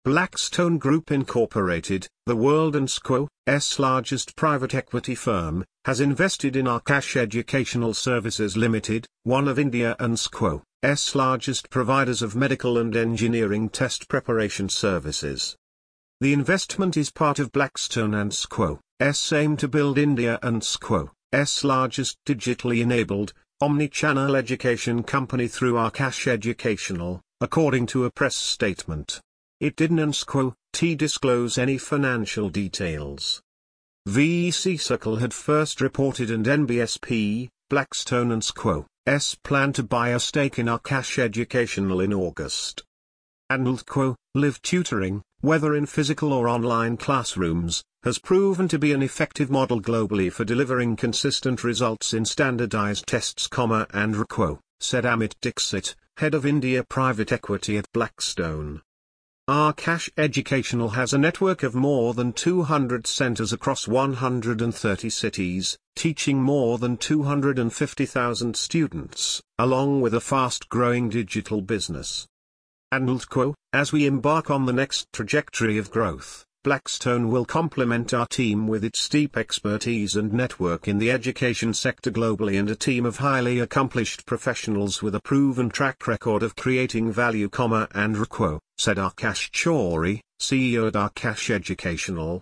Blackstone Group Incorporated, the world's largest private equity firm, has invested in Aakash Educational Services Limited, one of India's largest providers of medical and engineering test preparation services. The investment is part of Blackstone and SQ's aim to build India's largest digitally enabled, omni-channel education company through Aakash Educational, according to a press statement. It didn't disclose any financial details. VC Circle had first reported and NBSP, Blackstone and SQ's plan to buy a stake in Aakash Educational in August. And live tutoring, whether in physical or online classrooms, has proven to be an effective model globally for delivering consistent results in standardized tests, and said Amit Dixit, head of India private equity at Blackstone. Aakash Educational has a network of more than 200 centers across 130 cities, teaching more than 250,000 students, along with a fast-growing digital business. And as we embark on the next trajectory of growth, Blackstone will complement our team with its deep expertise and network in the education sector globally and a team of highly accomplished professionals with a proven track record of creating value, said Aakash Chaudhry, CEO at Aakash Educational.